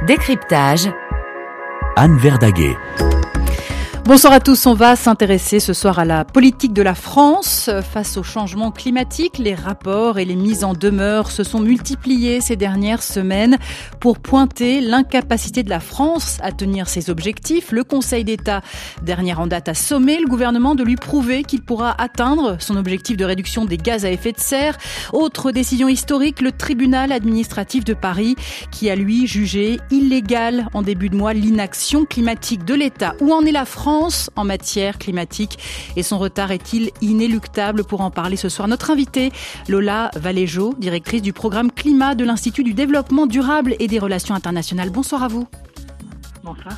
Décryptage. Anne Verdaguet. Bonsoir à tous, on va s'intéresser ce soir à la politique de la France. Face au changement climatique, les rapports et les mises en demeure se sont multipliés ces dernières semaines pour pointer l'incapacité de la France à tenir ses objectifs. Le Conseil d'État, dernier en date, a sommé le gouvernement de lui prouver qu'il pourra atteindre son objectif de réduction des gaz à effet de serre. Autre décision historique, le tribunal administratif de Paris qui a lui jugé illégal en début de mois l'inaction climatique de l'État. Où en est la France en matière climatique et son retard est-il inéluctable? Pour en parler ce soir, notre invitée, Lola Valéjo, directrice du programme climat de l'Institut du développement durable et des relations internationales. Bonsoir à vous. Bonsoir.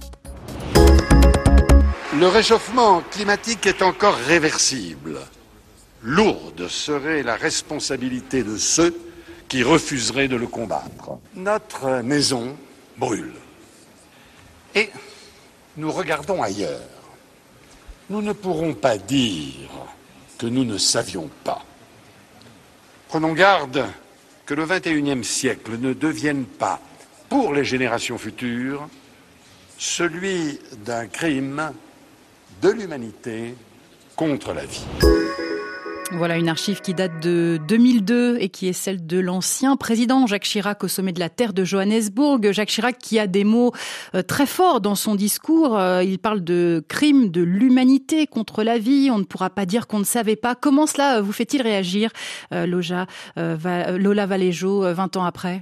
Le réchauffement climatique est encore réversible. Lourde serait la responsabilité de ceux qui refuseraient de le combattre. Notre maison brûle. Et nous regardons ailleurs. Nous ne pourrons pas dire que nous ne savions pas. Prenons garde que le XXIe siècle ne devienne pas, pour les générations futures, celui d'un crime de l'humanité contre la vie. Voilà une archive qui date de 2002 et qui est celle de l'ancien président Jacques Chirac au sommet de la Terre de Johannesburg. Jacques Chirac qui a des mots très forts dans son discours. Il parle de crime de l'humanité contre la vie. On ne pourra pas dire qu'on ne savait pas. Comment cela vous fait-il réagir, Lola Valéjo, 20 ans après?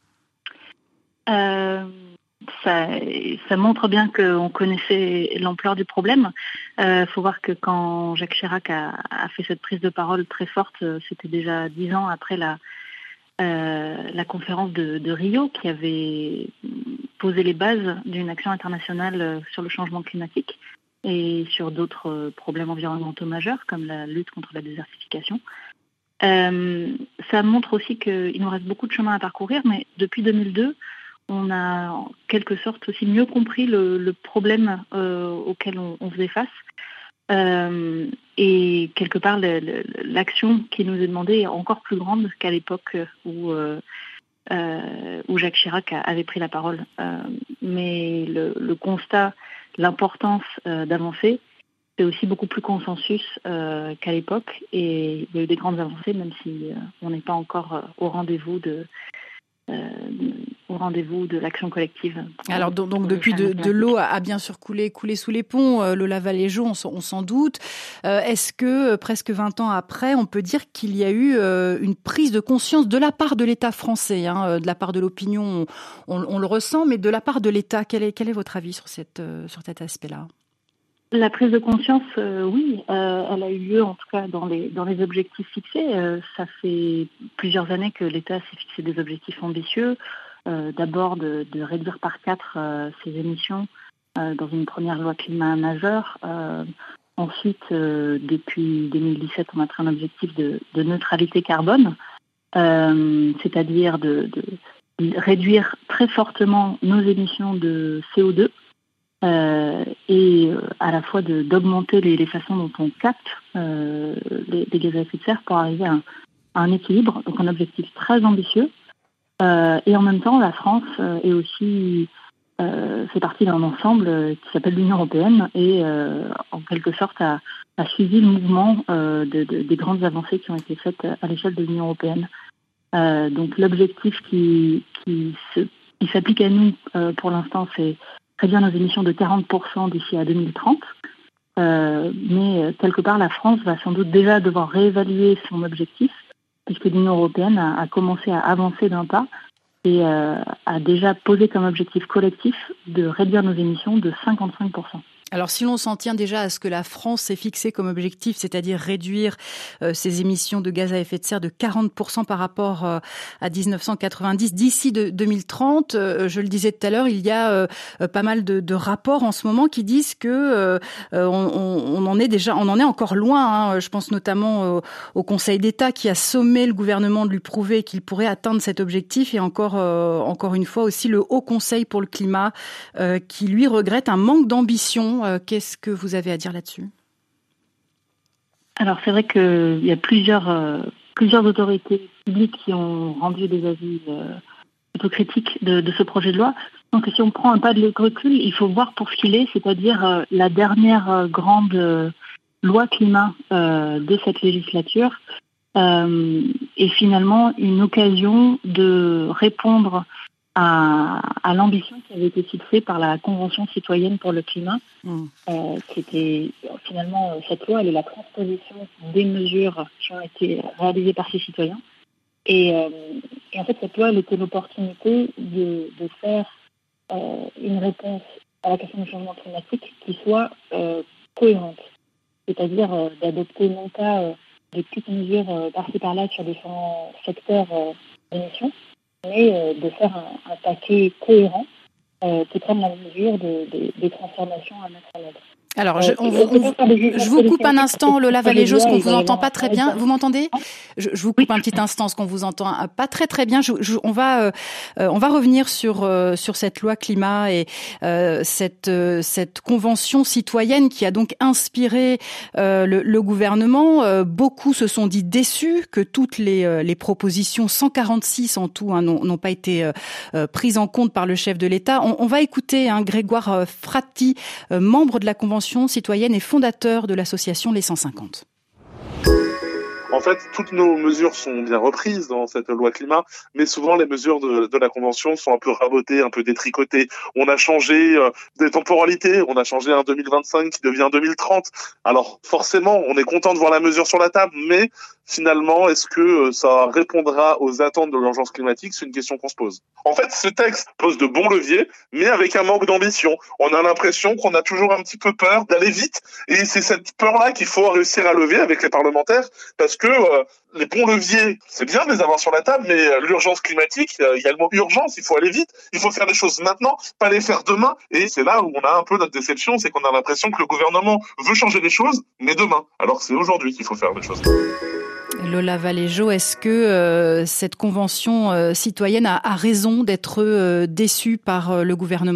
Ça montre bien qu'on connaissait l'ampleur du problème. Faut voir que quand Jacques Chirac a fait cette prise de parole très forte, c'était déjà 10 ans après la conférence de Rio qui avait posé les bases d'une action internationale sur le changement climatique et sur d'autres problèmes environnementaux majeurs comme la lutte contre la désertification. Ça montre aussi qu'il nous reste beaucoup de chemin à parcourir, mais depuis 2002, on a en quelque sorte aussi mieux compris le problème auquel on faisait face. Et quelque part, l'action qui nous est demandée est encore plus grande qu'à l'époque où Jacques Chirac avait pris la parole. Mais le constat, l'importance d'avancer, c'est aussi beaucoup plus consensus qu'à l'époque. Et il y a eu des grandes avancées, même si on n'est pas encore au rendez-vous de l'action collective. Alors donc depuis de l'eau a bien sûr coulé sous les ponts, Lola Valéjo, on s'en doute. Est-ce que presque 20 ans après, on peut dire qu'il y a eu une prise de conscience de la part de l'État français, de la part de l'opinion, on le ressent, mais de la part de l'État, quel est votre avis sur cet aspect-là? La prise de conscience, oui, elle a eu lieu en tout cas dans les objectifs fixés. Ça fait plusieurs années que l'État s'est fixé des objectifs ambitieux. D'abord de réduire par 4 ses émissions dans une première loi climat majeure. Ensuite, depuis 2017, on a pris un objectif de neutralité carbone, c'est-à-dire de réduire très fortement nos émissions de CO2. Et à la fois d'augmenter les façons dont on capte les gaz à effet de serre pour arriver à un équilibre, donc un objectif très ambitieux. Et en même temps, la France est aussi fait partie d'un ensemble qui s'appelle l'Union européenne et en quelque sorte a suivi le mouvement des grandes avancées qui ont été faites à l'échelle de l'Union européenne. Donc l'objectif qui s'applique à nous pour l'instant, c'est réduire nos émissions de 40% d'ici à 2030. Mais quelque part, la France va sans doute déjà devoir réévaluer son objectif, puisque l'Union européenne a commencé à avancer d'un pas et a déjà posé comme objectif collectif de réduire nos émissions de 55%. Alors si l'on s'en tient déjà à ce que la France s'est fixé comme objectif, c'est-à-dire réduire ses émissions de gaz à effet de serre de 40% par rapport à 1990 d'ici 2030, je le disais tout à l'heure, il y a pas mal de rapports en ce moment qui disent que on en est encore loin. Je pense notamment au Conseil d'État qui a sommé le gouvernement de lui prouver qu'il pourrait atteindre cet objectif, et encore une fois aussi le Haut Conseil pour le climat qui lui regrette un manque d'ambition. Qu'est-ce que vous avez à dire là-dessus? Alors c'est vrai qu'il y a plusieurs autorités publiques qui ont rendu des avis critique de ce projet de loi. Donc si on prend un pas de recul, il faut voir pour ce qu'il est, c'est-à-dire la dernière grande loi climat de cette législature est finalement une occasion de répondre à l'ambition qui avait été fixée par la Convention citoyenne pour le climat, qui était finalement, cette loi, elle est la transposition des mesures qui ont été réalisées par ces citoyens. Et en fait, cette loi, elle était l'opportunité de faire une réponse à la question du changement climatique qui soit cohérente. C'est-à-dire d'adopter non pas de petites mesures par-ci par-là sur différents secteurs d'émissions, mais de faire un paquet cohérent qui prenne la mesure des transformations à mettre en œuvre. Alors, je vous coupe un instant, Lola Valéjos, qu'on vous entend pas très bien. Vous m'entendez ? Je vous coupe un petit instant, ce qu'on vous entend pas très très bien. On va revenir sur cette loi climat et cette convention citoyenne qui a donc inspiré le gouvernement. Beaucoup se sont dit déçus que toutes les propositions, 146 en tout, n'ont pas été prises en compte par le chef de l'État. On va écouter Grégoire Fratti, membre de la convention citoyenne et fondateur de l'association Les 150. En fait, toutes nos mesures sont bien reprises dans cette loi climat, mais souvent les mesures de la Convention sont un peu rabotées, un peu détricotées. On a changé des temporalités, on a changé un 2025 qui devient 2030. Alors forcément, on est content de voir la mesure sur la table, mais finalement, est-ce que ça répondra aux attentes de l'urgence climatique ? C'est une question qu'on se pose. En fait, ce texte pose de bons leviers, mais avec un manque d'ambition. On a l'impression qu'on a toujours un petit peu peur d'aller vite, et c'est cette peur-là qu'il faut réussir à lever avec les parlementaires, parce que les bons leviers, c'est bien de les avoir sur la table, mais l'urgence climatique, il y a le mot urgence, il faut aller vite, il faut faire les choses maintenant, pas les faire demain, et c'est là où on a un peu notre déception, c'est qu'on a l'impression que le gouvernement veut changer les choses, mais demain, alors que c'est aujourd'hui qu'il faut faire les choses. Lola Valéjos, est-ce que cette convention citoyenne a raison d'être déçue par le gouvernement ?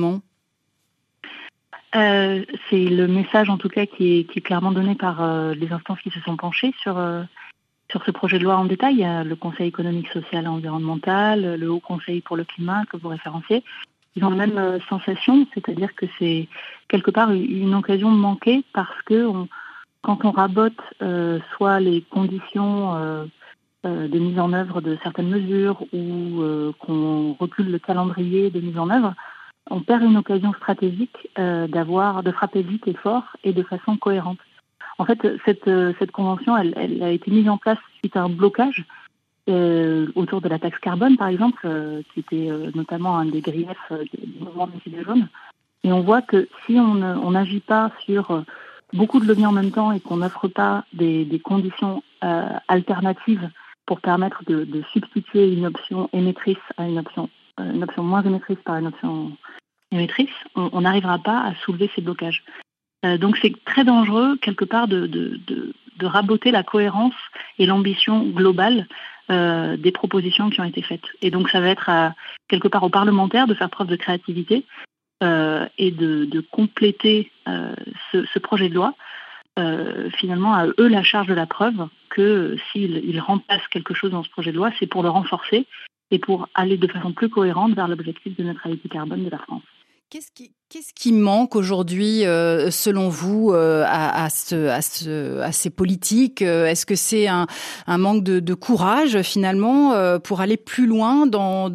C'est le message en tout cas qui est clairement donné par les instances qui se sont penchées sur ce projet de loi en détail. Il y a le Conseil économique, social et environnemental, le Haut Conseil pour le climat que vous référenciez. Ils ont la même sensation, c'est-à-dire que c'est quelque part une occasion manquée parce que quand on rabote soit les conditions de mise en œuvre de certaines mesures ou qu'on recule le calendrier de mise en œuvre, on perd une occasion stratégique de frapper vite et fort et de façon cohérente. En fait, cette convention, elle a été mise en place suite à un blocage autour de la taxe carbone, par exemple, qui était notamment un des griefs du mouvement des Gilets jaunes. Et on voit que si on n'agit pas sur beaucoup de leviers en même temps et qu'on n'offre pas des conditions alternatives pour permettre de substituer une option émettrice à une option moins émettrice par une option émettrice, on n'arrivera pas à soulever ces blocages. Donc c'est très dangereux quelque part de raboter la cohérence et l'ambition globale des propositions qui ont été faites. Et donc ça va être quelque part aux parlementaires de faire preuve de créativité et de compléter ce projet de loi. Finalement, à eux la charge de la preuve que s'ils remplacent quelque chose dans ce projet de loi, c'est pour le renforcer et pour aller de façon plus cohérente vers l'objectif de neutralité carbone de la France. Qu'est-ce qui manque aujourd'hui, selon vous, à ces politiques ? Est-ce que c'est un manque de courage finalement pour aller plus loin dans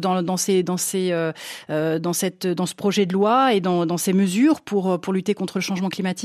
ce projet de loi et dans ces mesures pour lutter contre le changement climatique ?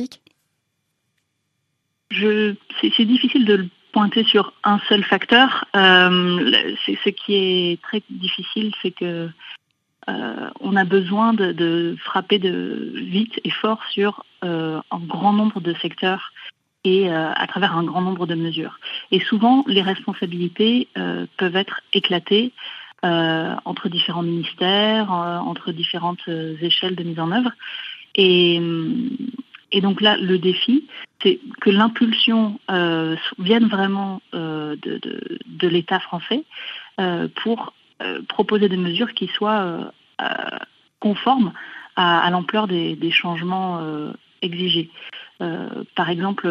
C'est difficile de le pointer sur un seul facteur. Ce qui est très difficile, c'est que on a besoin de frapper vite et fort sur un grand nombre de secteurs et à travers un grand nombre de mesures. Et souvent, les responsabilités peuvent être éclatées entre différents ministères, entre différentes échelles de mise en œuvre. Et donc là, le défi, c'est que l'impulsion vienne vraiment de l'État français pour proposer des mesures qui soient conformes à l'ampleur des changements exigés. Par exemple,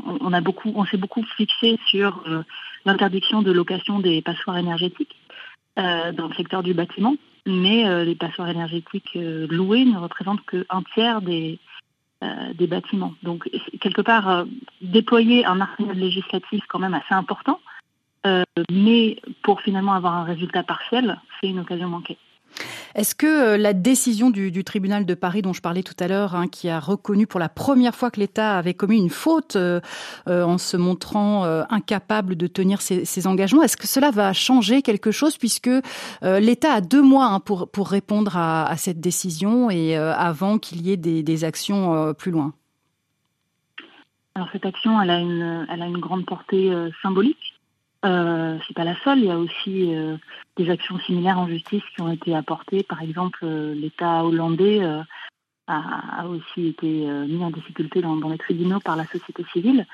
on s'est beaucoup fixé sur l'interdiction de location des passoires énergétiques. dans le secteur du bâtiment, mais les passoires énergétiques louées ne représentent qu'un tiers des bâtiments. Donc, quelque part, déployer un arsenal législatif quand même assez important, mais pour finalement avoir un résultat partiel, c'est une occasion manquée. Est-ce que la décision du tribunal de Paris dont je parlais tout à l'heure, qui a reconnu pour la première fois que l'État avait commis une faute en se montrant incapable de tenir ses engagements, est-ce que cela va changer quelque chose puisque l'État a 2 mois pour répondre à cette décision et avant qu'il y ait des actions plus loin? Alors cette action, elle a une grande portée symbolique. C'est pas la seule, il y a aussi des actions similaires en justice qui ont été apportées. Par exemple, l'État hollandais a aussi été mis en difficulté dans les tribunaux par la société civile.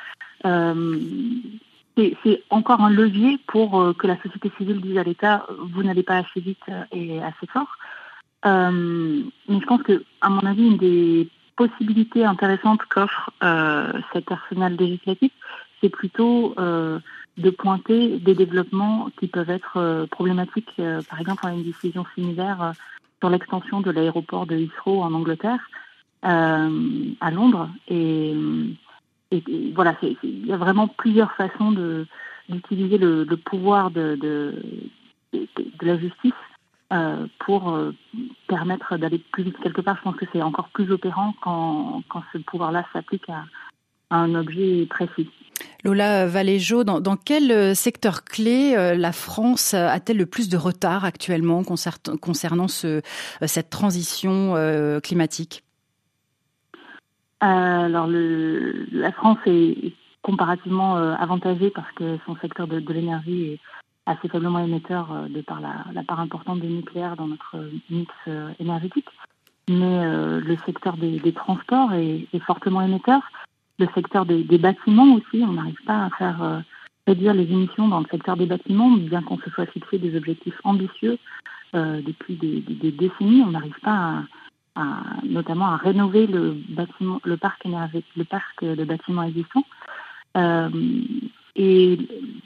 C'est encore un levier pour que la société civile dise à l'État « vous n'allez pas assez vite et assez fort ». Mais je pense que, à mon avis, une des possibilités intéressantes qu'offre cet arsenal législatif, c'est plutôt de pointer des développements qui peuvent être problématiques. Par exemple, on a une décision similaire sur l'extension de l'aéroport de Heathrow en Angleterre, à Londres. Et voilà, il y a vraiment plusieurs façons d'utiliser le pouvoir de la justice pour permettre d'aller plus vite. Quelque part, je pense que c'est encore plus opérant quand ce pouvoir-là s'applique à un objet précis. Lola Valéjot, dans quel secteur clé la France a-t-elle le plus de retard actuellement concernant cette transition climatique ? Alors, la France est comparativement avantagée parce que son secteur de l'énergie est assez faiblement émetteur de par la part importante du nucléaire dans notre mix énergétique. Mais le secteur des transports est fortement émetteur. Le secteur des bâtiments aussi, on n'arrive pas à faire réduire les émissions dans le secteur des bâtiments, bien qu'on se soit fixé des objectifs ambitieux depuis des décennies. On n'arrive pas notamment à rénover le parc de bâtiments existants. Et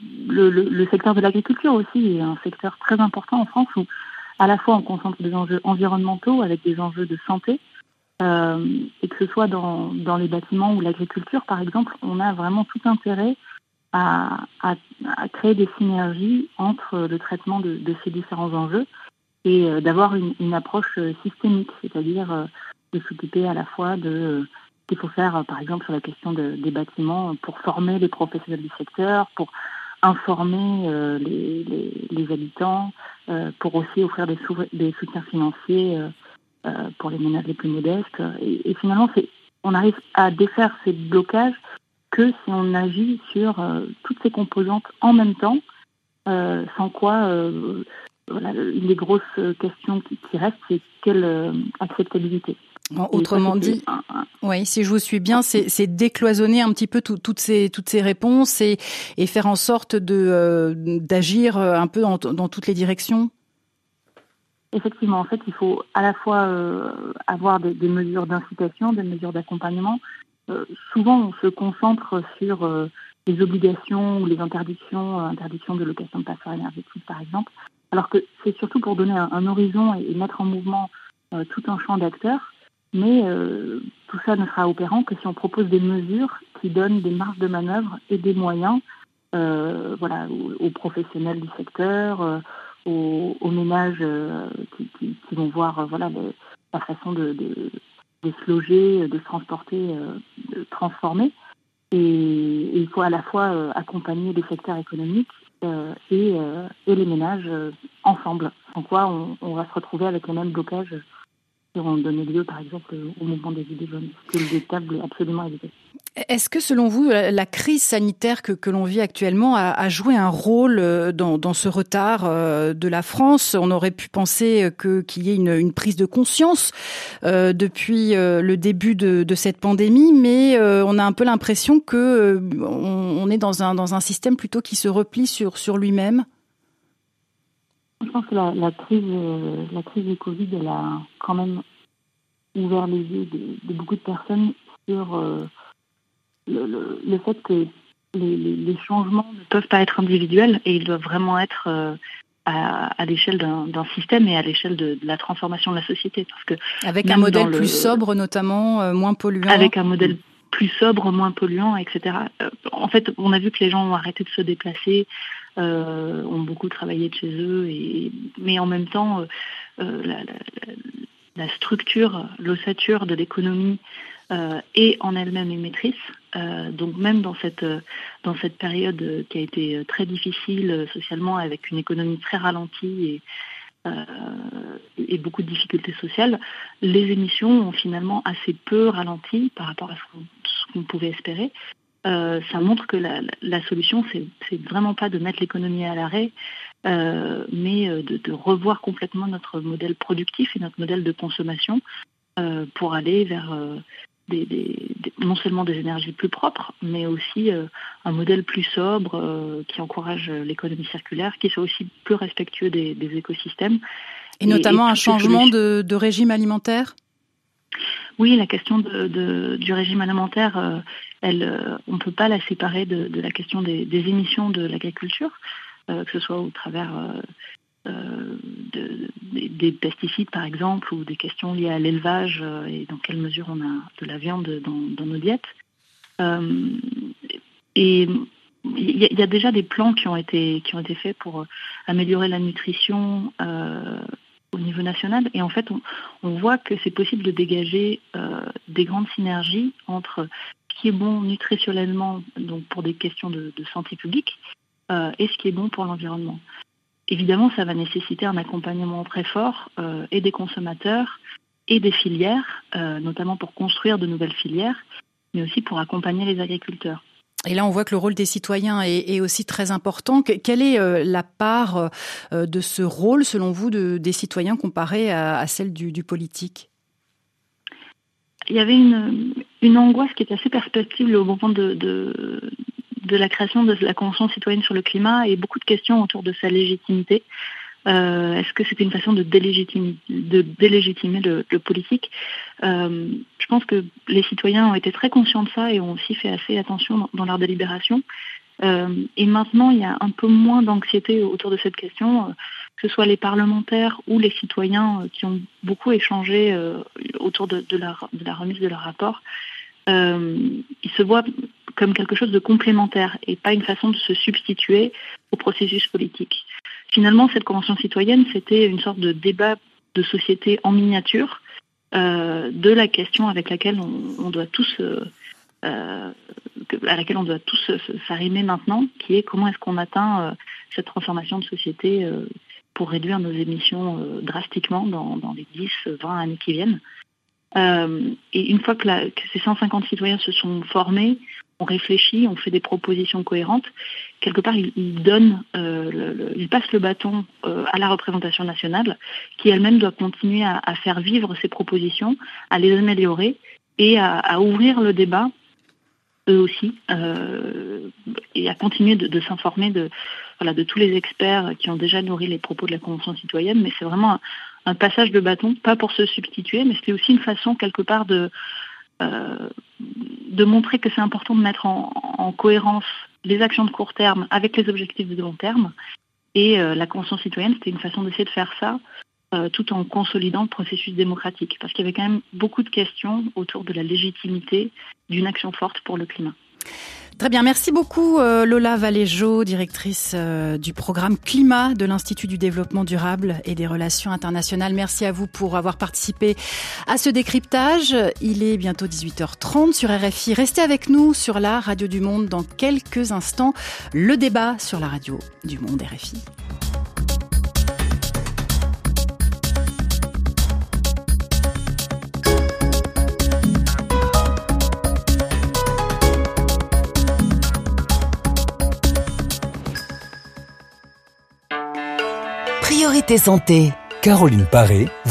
le secteur de l'agriculture aussi est un secteur très important en France où à la fois on concentre des enjeux environnementaux avec des enjeux de santé, et que ce soit dans les bâtiments ou l'agriculture, par exemple, on a vraiment tout intérêt à créer des synergies entre le traitement de ces différents enjeux et d'avoir une approche systémique, c'est-à-dire de s'occuper à la fois de ce qu'il faut faire, par exemple, sur la question des bâtiments pour former les professionnels du secteur, pour informer les habitants, pour aussi offrir des soutiens financiers pour les ménages les plus modestes. Et finalement, on arrive à défaire ces blocages que si on agit sur toutes ces composantes en même temps, sans quoi, voilà, une des grosses questions qui restent, c'est quelle acceptabilité. Autrement dit, oui, si je vous suis bien, c'est décloisonner un petit peu toutes ces réponses et faire en sorte d'agir un peu dans toutes les directions. Effectivement, en fait, il faut à la fois avoir des mesures d'incitation, des mesures d'accompagnement. Souvent, on se concentre sur les obligations ou les interdictions de location de passoires énergétiques, par exemple, alors que c'est surtout pour donner un horizon et mettre en mouvement tout un champ d'acteurs. Mais tout ça ne sera opérant que si on propose des mesures qui donnent des marges de manœuvre et des moyens voilà, aux professionnels du secteur, aux ménages qui vont voir voilà, la façon de se loger, de se transporter, de transformer. Et il faut à la fois accompagner les secteurs économiques et les ménages ensemble, sans quoi on va se retrouver avec les mêmes blocages qui ont donné lieu, par exemple, au mouvement des Gilets jaunes, que l'État veut absolument éviter. Est-ce que, selon vous, la crise sanitaire que l'on vit actuellement a joué un rôle dans ce retard de la France ? On aurait pu penser qu'il y ait une prise de conscience depuis le début de cette pandémie, mais on a un peu l'impression que on est dans un système plutôt qui se replie sur lui-même. Je pense que la crise du Covid, elle a quand même ouvert les yeux de beaucoup de personnes sur le fait que les changements ne peuvent pas être individuels et ils doivent vraiment être à l'échelle d'un système et à l'échelle de la transformation de la société. Parce que avec un modèle plus sobre notamment, moins polluant. Avec un modèle plus sobre, moins polluant, etc. En fait, on a vu que les gens ont arrêté de se déplacer, ont beaucoup travaillé de chez eux, mais en même temps, la structure, l'ossature de l'économie est en elle-même émettrice. Donc même dans cette période qui a été très difficile socialement, avec une économie très ralentie et beaucoup de difficultés sociales, les émissions ont finalement assez peu ralenti par rapport à ce qu'on pouvait espérer. Ça montre que la solution, c'est vraiment pas de mettre l'économie à l'arrêt, mais de revoir complètement notre modèle productif et notre modèle de consommation pour aller vers non seulement des énergies plus propres, mais aussi un modèle plus sobre qui encourage l'économie circulaire, qui soit aussi plus respectueux des écosystèmes. Et notamment un changement de régime alimentaire ? Oui, la question du régime alimentaire, on ne peut pas la séparer de la question des émissions de l'agriculture, que ce soit au travers des pesticides par exemple, ou des questions liées à l'élevage et dans quelle mesure on a de la viande dans nos diètes. Et il y a déjà des plans qui ont été faits pour améliorer la nutrition au niveau national, et en fait on voit que c'est possible de dégager des grandes synergies entre ce qui est bon nutritionnellement, donc pour des questions de santé publique, et ce qui est bon pour l'environnement. Évidemment, ça va nécessiter un accompagnement très fort et des consommateurs et des filières, notamment pour construire de nouvelles filières, mais aussi pour accompagner les agriculteurs. Et là, on voit que le rôle des citoyens est aussi très important. Quelle est la part de ce rôle, selon vous, des citoyens comparée à celle du politique ? Il y avait une angoisse qui était assez perceptible au moment de la création de la Convention citoyenne sur le climat, et beaucoup de questions autour de sa légitimité. Est-ce que c'était une façon de délégitimer le politique ? Je pense que les citoyens ont été très conscients de ça et ont aussi fait assez attention dans leur délibération. Et maintenant, il y a un peu moins d'anxiété autour de cette question, que ce soit les parlementaires ou les citoyens qui ont beaucoup échangé autour de la remise de leur rapport. Ils se voient comme quelque chose de complémentaire et pas une façon de se substituer au processus politique. Finalement, cette convention citoyenne, c'était une sorte de débat de société en miniature de la question avec laquelle on doit tous s'arrimer maintenant, qui est comment est-ce qu'on atteint cette transformation de société pour réduire nos émissions drastiquement dans les 10, 20 années qui viennent. Et une fois que ces 150 citoyens se sont formés, on réfléchit, on fait des propositions cohérentes, quelque part ils passent le bâton à la représentation nationale, qui elle-même doit continuer à faire vivre ces propositions, à les améliorer et à ouvrir le débat eux aussi, et à continuer de s'informer de tous les experts qui ont déjà nourri les propos de la Convention citoyenne. Mais c'est vraiment un passage de bâton, pas pour se substituer, mais c'est aussi une façon quelque part de montrer que c'est important de mettre en cohérence les actions de court terme avec les objectifs de long terme. Et la Convention citoyenne, c'était une façon d'essayer de faire ça tout en consolidant le processus démocratique. Parce qu'il y avait quand même beaucoup de questions autour de la légitimité d'une action forte pour le climat. Très bien, merci beaucoup Lola Valéjot, directrice du programme Climat de l'Institut du développement durable et des relations internationales. Merci à vous pour avoir participé à ce décryptage. Il est bientôt 18h30 sur RFI. Restez avec nous sur la Radio du Monde dans quelques instants. Le débat sur la Radio du Monde RFI. Priorité santé. Caroline Paré.